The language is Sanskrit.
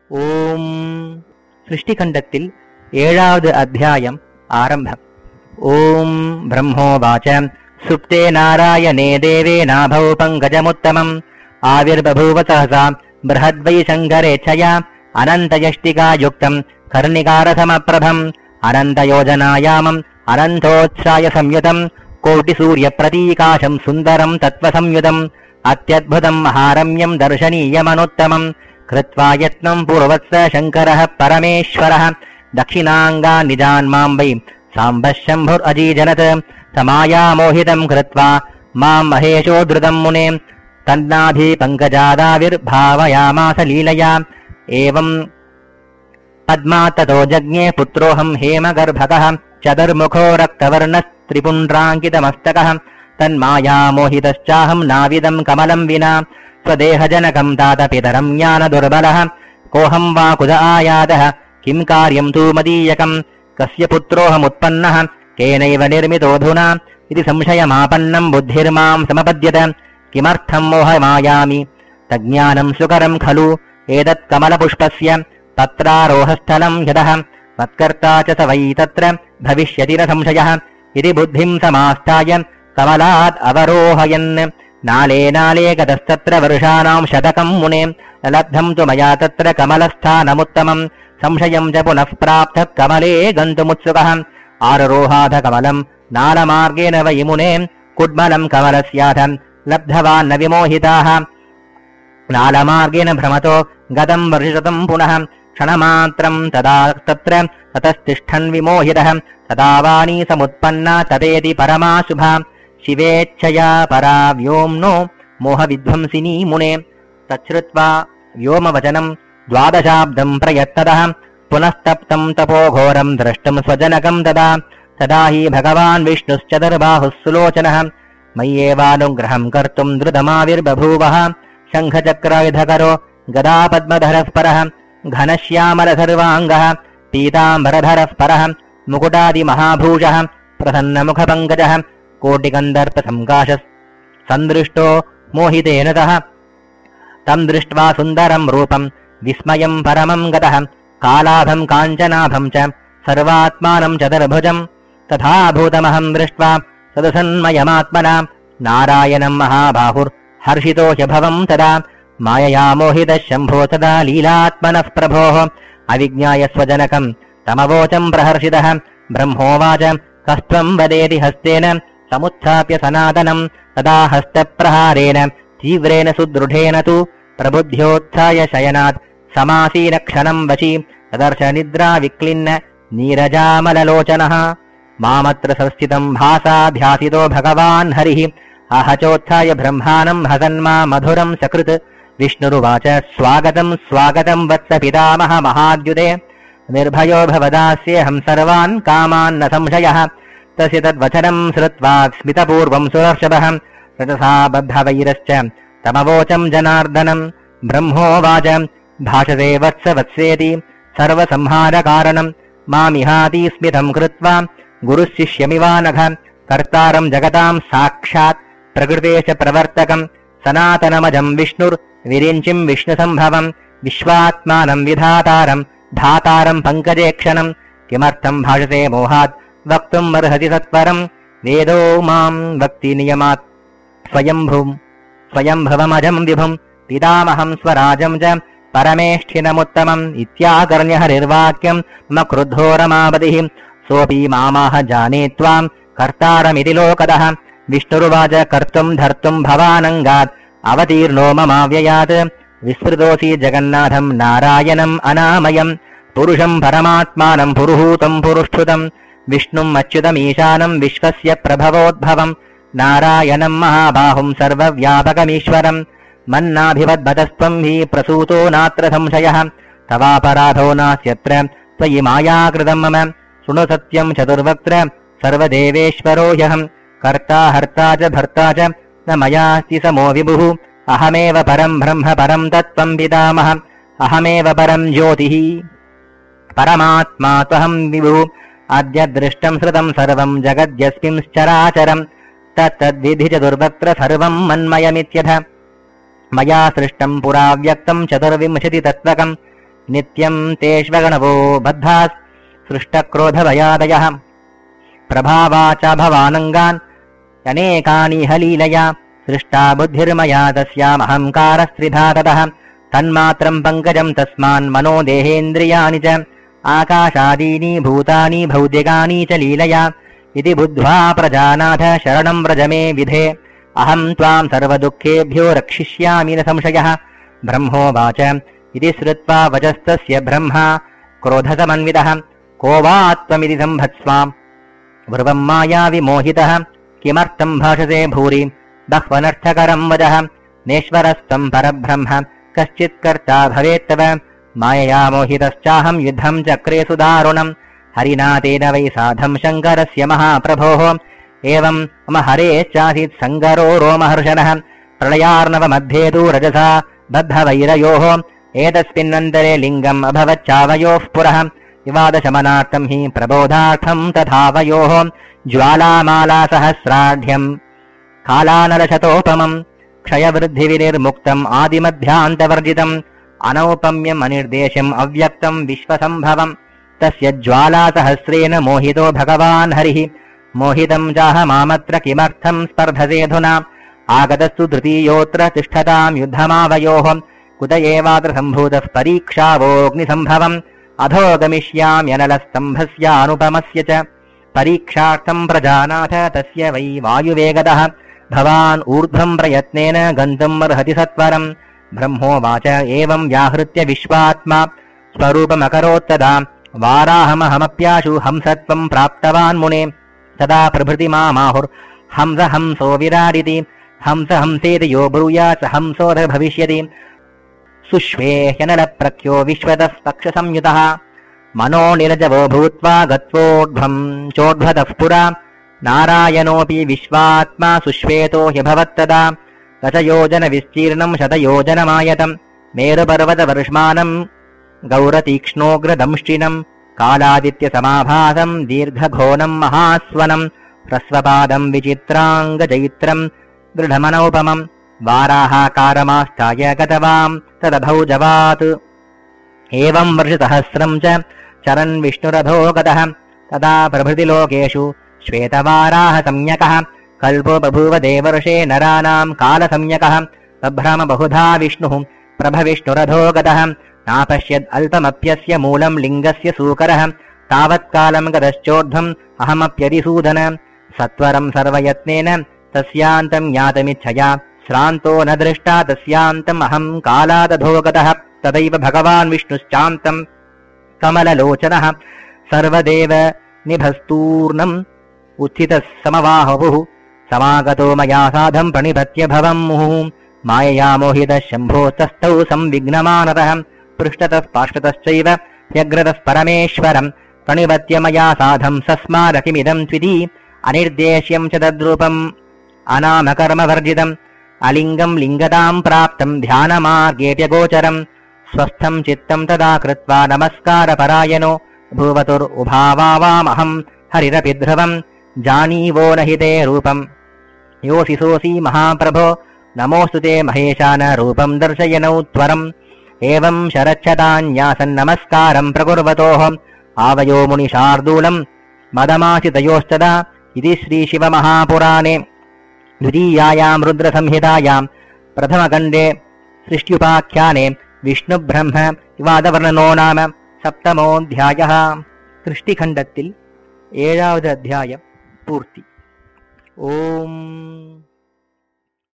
ஓம். சிருஷ்டிகண்டத்தில் 7வது அத்தியாயம் ஆரம்பம். ஓம் பிரம்மோவாச்ச சுப்தே நாராயணே தேவே நாபௌ பங்கஜமுத்தமம் ஆவிர்பபூவ சஹசா ப்ரஹத்வை சங்கரேச்சயா அனந்தயஷ்டிகா யுக்தம் கர்ணிகாரசமப்ரபம் அனந்தயோஜனாயாமம் அனந்தோத்சாய சம்யுதம் கோட்டிசூர்யப்ரதீகாசம் சுந்தரம் தத்வசம்யுதம் அத்யத்புதம் மகாரம்யம் தர்ஷனீயமனுத்தமம் கிருத்வா யத்னம் பூர்வத்ஸ சங்கரः பரமேஸ்வரः தக்ஷிணாங்கா நிஜான்மாம்பை சாம்பः शम्भुरजीजनत् समायामोहितं कृत्वा मां महेशो धृतं मुने तन्नाभि पङ्कजादाविर्भावयामास लीलया एवं पद्मात्ततो जज्ञे पुत्रोऽहं हेमगर्भकः चतुर्मुखो रक्तवर्णस्त्रिपुण्ड्राङ्कितमस्तकः तन्मायामोहितश्चाहं नाविदं कमलं विना स्वदेहजनकं तातपितरं ज्ञानदुर्बलः कोऽहं वा कुत आयातः किं कार्यं तु मदीयकं कस्य पुत्रोऽहमुत्पन्नः केनैव निर्मितोऽधुना इति संशयमापन्नं बुद्धिर्मां समपद्यत किमर्थं मोहमायामि तज्ज्ञानं सुकरं खलु एतत् कमलपुष्पस्य तत्रारोहस्थलं यतः मत्कर्ता च स वै तत्र भविष्यति न संशयः इति बुद्धिं समास्ताय कमलात् अवरोहयन् नाले नाले गतस्तत्र वर्षाणां शतकं मुने लब्धं तु मया तत्र कमलस्थानमुत्तमं संशयं च पुनः प्राप्तः कमले गन्तुमुत्सुकः आरोहाथ कमलं नालमार्गेण वै मुने कुड्मलं कमलस्याथ लब्धवान् न विमोहिताः नालमार्गेण भ्रमतो गतं वर्षशतं पुनः क्षणमात्रं तदा तत्र ततस्तिष्ठन् विमोहितः तदा वाणी समुत्पन्ना तपेति परमा शुभा शिवेच्छया परा व्योम्नो मोहविध्वंसिनी मुने तच्छ्रुत्वा व्योमवचनं द्वादशाब्दं प्रयत्नतः पुनस्तप्तं तपोघोरं द्रष्टुं स्वजनकं तदा तदा हि भगवान् विष्णुश्चतुर्बाहुः सुलोचनः मय्येवानुग्रहं कर्तुं द्रुतमाविर्बभूवः शङ्खचक्रायुधकरो गदापद्मधरः परः घनश्यामलसर्वाङ्गः पीताम्बरधरः परः मुकुटादिमहाभूषः प्रसन्नमुखपङ्कजः कोटिकन्दर्पसङ्काशः सन्दृष्टो मोहितेन तः तं दृष्ट्वा सुन्दरं रूपं विस्मयं परमं गतः कालाभं काञ्चनाभं च सर्वात्मानं चतुर्भुजं तथा भूतमहं दृष्ट्वा सदसन्मयमात्मना नारायणं महाबाहुर्हर्षितो ह्यभवं तदा मायया मोहितः शम्भो तदा लीलात्मनः प्रभोः अविज्ञाय स्वजनकं तमवोचं प्रहर्षितः ब्रह्मोवाच कस्त्वं वदेति हस्तेन समुत्थाप्य सनातनं तदा हस्तप्रहारेण तीव्रेण सुदृढेन तु प्रबुद्ध्योत्थाय शयनात् समासीन क्षणं वशी तदर्श निद्रा विक्लिन्न नीरजामललोचनः मामत्र संस्थितं भासा ध्यासितो भगवान् हरिः आहचोत्थाय ब्रह्माणं हसन्मा मधुरं सकृत् विष्णुरुवाच स्वागतं स्वागतं वत्स पितामह महाद्युते निर्भयो भवदास्येऽहं सर्वान् कामान् न संशयः तस्य तद्वचनं श्रुत्वा स्मितपूर्वं सुरर्षभः रजसा बद्धवैरश्च तमवोचं जनार्दनं ब्रह्मोवाच भाषते वत्स वत्सेति सर्वसंहारकारणं मामिहाति स्मितं कृत्वा गुरुशिष्यमिवानघ कर्तारं जगतां साक्षात् प्रकृतेश्च प्रवर्तकं सनातनमजं विष्णुर्विरिञ्चिं विष्णुसम्भवं विश्वात्मानं विधातारं धातारं पङ्कजेक्षणं किमर्थं भाषते मोहात् वक्तुम् अर्हति सत्वरं वेदो मां वक्ति नियमात् स्वयंभवमजं विभुं पितामहं स्वराजं च परमेष्ठिनमुत्तमम् इत्याकर्ण्य हरिर्वाक्यं मम क्रुद्धो रमापतिः सोऽपि मामाह जाने त्वां कर्तारमिति लोकदः विष्णुरुवाच कर्तुं धर्तुं भवानङ्गात् अवतीर्णो ममाव्ययात् विस्मृतोऽसि जगन्नाथं नारायणम् अनामयं पुरुषं परमात्मानं पुरुहूतं पुरुष्ठुतं विष्णुम् अच्युतमीशानं विश्वस्य प्रभवोद्भवं नारायणं महाबाहुं सर्वव्यापकमीश्वरं मन्नाभिवद्भतस्त्वं हि प्रसूतो नात्र संशयः तवापराधो नास्यत्र त्वयि मायाकृतं मम शृणु सत्यं चतुर्वक्त्र सर्वदेवेश्वरो ह्यहं कर्ता हर्ता च भर्ता च न मयास्ति समो विभुः अहमेव परं ब्रह्म परं तत्त्वं पितामह अहमेव परं ज्योतिः परमात्मा त्वहं विभुः अद्य दृष्टं श्रुतं सर्वं जगद्यस्मिंश्चराचरं तत्तद्विधि चतुर्वक्त्र सर्वं मन्मयमित्यथ मया सृष्टं पुरा व्यक्तं चतुर्विंशतितत्त्वकं नित्यं तेष्वगणवो बद्धाः सृष्टक्रोधभयादयः प्रभावाच भवानङ्गान् अनेकानिह लीलया सृष्टा बुद्धिर्मया तस्यामहङ्कारस्त्रिधा ततः तन्मात्रं पङ्कजं तस्मान् मनो देहेन्द्रियाणि च आकाशादीनि भूतानि भौतिकानि च लीलया इति बुद्ध्वा प्रजानाथ शरणं व्रज मे विधे अहं त्वां सर्वदुःखेभ्यो रक्षिष्यामि न संशयः ब्रह्मोवाच इति श्रुत्वा वचस्तस्य ब्रह्मा क्रोधसमन्वितः को वा त्वमिति सम्भत्स्वाम् ब्रुवं माया विमोहितः किमर्थं भाषसे भूरि बह्वनर्थकरं वदः नेश्वरस्त्वं परब्रह्म कश्चित् कर्ता भवेत्तव मायया मोहितश्चाहं युद्धं चक्रे सुदारुणम् हरिना तेन वै साधं शङ्करस्य महाप्रभोः एवं मम हरेश्चासीत् सङ्गरो रोमहर्षणः प्रलयार्णवमध्ये तु रजसा बद्धवैरयोः एतस्मिन्नन्तरे लिङ्गम् अभवच्चावयोः पुरः विवादशमनार्थं हि प्रबोधार्थं तथावयोः ज्वालामालासहस्राढ्यम् कालानलशतोपमम् क्षयवृद्धिविनिर्मुक्तम् आदिमध्यान्तवर्जितम् अनौपम्यम् अनिर्देशम् अव्यक्तम् विश्वसम्भवम् तस्य ज्वालासहस्रेण मोहितो भगवान् हरिः मोहितम् चाहमामत्र किमर्थम् स्पर्धसेऽधुना आगतस्तु तृतीयोऽत्र तिष्ठताम् युद्धमावयोः कुत एवात्र सम्भूतः परीक्षावोऽग्निसम्भवम् अधो गमिष्याम्यनलस्तम्भस्यानुपमस्य च परीक्षार्थम् प्रजानाथ तस्य वै वायुवेगतः भवान् ऊर्ध्वम् प्रयत्नेन गन्तुम् अर्हति सत्वरम् ब्रह्मोवाच एवम् व्याहृत्य विश्वात्मा स्वरूपमकरोत्तदा वाराहमहमप्याशु हंसत्वम् प्राप्तवान् मुने तदा प्रभृति माहुर्हंस हंसो विराडिति हंस हंसेति यो ब्रूयात् हंसोऽध भविष्यति सुष्वेह्यनलप्रख्यो विश्वतः पक्षसंयुतः मनो निरजवो भूत्वा गत्वोर्ध्वम् चोर्ध्वतः पुरा नारायणोऽपि विश्वात्मा सुश्वेतो ह्यभवत्तदा दशयोजनविस्तीर्णम् शतयोजनमायतम् मेरुपर्वतवर्ष्मानम् गौरतीक्ष्णोग्रदंष्टिनम् कालादित्यसमाभासम् दीर्घघोनम् महास्वनम् ह्रस्वपादम् विचित्राङ्गचैत्रम् दृढमनौपमम् वाराहाकारमास्थाय गतवाम् तदभौजवात् एवम् वर्षसहस्रम् च चरन् विष्णुरथो गतः तदा प्रभृतिलोकेषु श्वेतवाराह संज्ञकः कल्पो बभूव देवर्षे नराणाम् कालसंज्ञकः बभ्रम बहुधा विष्णुः प्रभविष्णुरथो गतः नापश्यद् अल्पमप्यस्य मूलम् लिङ्गस्य सूकरः तावत्कालम् गतश्चोर्ध्वम् अहमप्यतिसूदन सत्वरम् सर्वयत्नेन तस्यान्तम् ज्ञातमिच्छया श्रान्तो न दृष्टा तस्यान्तम् अहम् कालादधो गतः तदैव भगवान् विष्णुश्चान्तम् कमललोचनः सर्वदेव निभस्तूर्णम् उत्थितः समवाहुः समागतो मया साधम् प्रणिपत्य भवम् मुहुः मायया मोहितः शम्भोस्तस्थौ संविघ्नमानतः पृष्ठतः पार्श्वतश्चैव ह्यग्रतः परमेश्वरम् प्रणिपत्य मया साधम् सस्मारकिमिदम् त्विति अनिर्देश्यम् च तद्रूपम् अनामकर्मवर्जितम् अलिङ्गम् लिङ्गताम् प्राप्तम् ध्यानमार्गेऽप्यगोचरम् स्वस्थम् चित्तम् तदा कृत्वा नमस्कारपरायणो भूवतुरुभावावामहम् हरिरपि ध्रुवम् जानीवो न हि ते रूपम् योऽसि सोऽसि महाप्रभो नमोऽस्तु ते महेशान रूपम् दर्शयनौ त्वरम् एवम् शरच्छतान्यासन्नमस्कारम् प्रकुर्वतोः आवयो मुनिशार्दूलम् मदमासितयोस्तदा इति श्रीशिवमहापुराणे द्वितीयायाम् रुद्रसंहितायाम् प्रथमखण्डे सृष्ट्युपाख्याने विष्णुब्रह्म विवादवर्णनो नाम सप्तमोऽध्यायः सृष्टिखण्डत्तिल 7வது अध्यायम् पूर्ति। ओम